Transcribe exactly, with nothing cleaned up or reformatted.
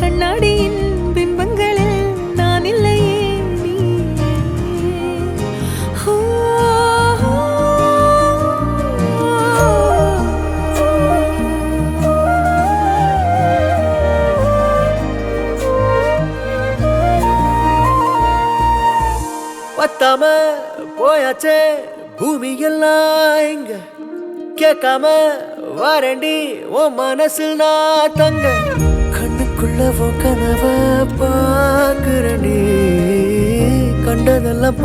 கண்ணாடியின் பிம்பங்களில் நான் இல்லையே நீ. ஓ, பத்தாம போயாச்சே பூமி எல்லாம் இங்க கேட்காம வாரண்டி உன் மனசில் நான் தங்க கண்ணுக்குள்ள உன் கனவ பாக்குறண்டி கண்டதெல்லாம்